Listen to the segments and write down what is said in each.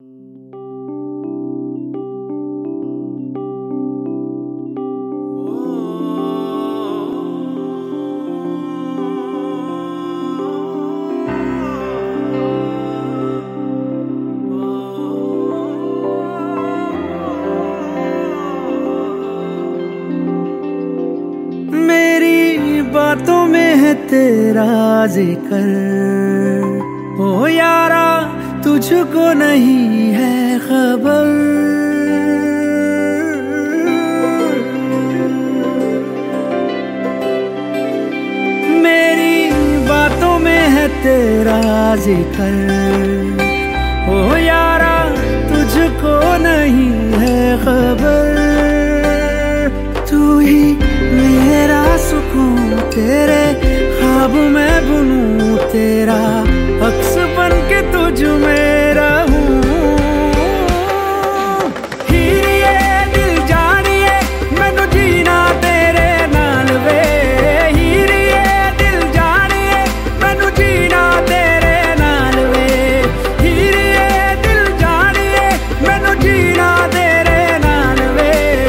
बातों में है तेरा जिक्र, ओ यारा तुझको नहीं है खबर। मेरी बातों में है तेरा जिक्र, ओ यारा तुझको नहीं है खबर। तू ही मेरा सुकून, तेरे ख्वाब में बुनूं तेरा अक्स बन के तुझ में रहूं। हीरिए दिल जानिए मैनू जीना तेरे नाल वे। हीरिए दिल जानिए मैनू जीना तेरे नाल वे। हीरिए दिल जानिए मैनू जीना तेरे नाल वे।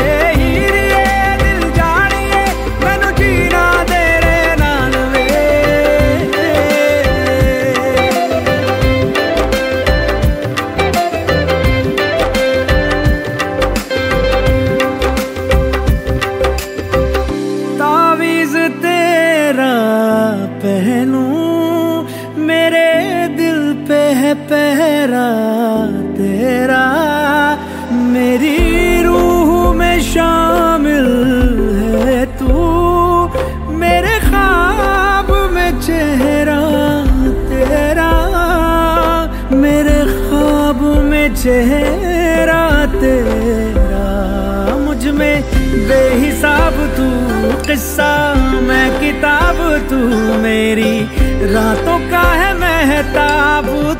पहनूं मेरे दिल पे है पहरा तेरा, मेरी रूह में शामिल है तू। मेरे ख्वाब में चेहरा तेरा, मेरे ख्वाब में चेहरा तेरा। मुझ में बेहिसाब तू किस्सा, मैं किताब, तू मेरी रातों का है महताब।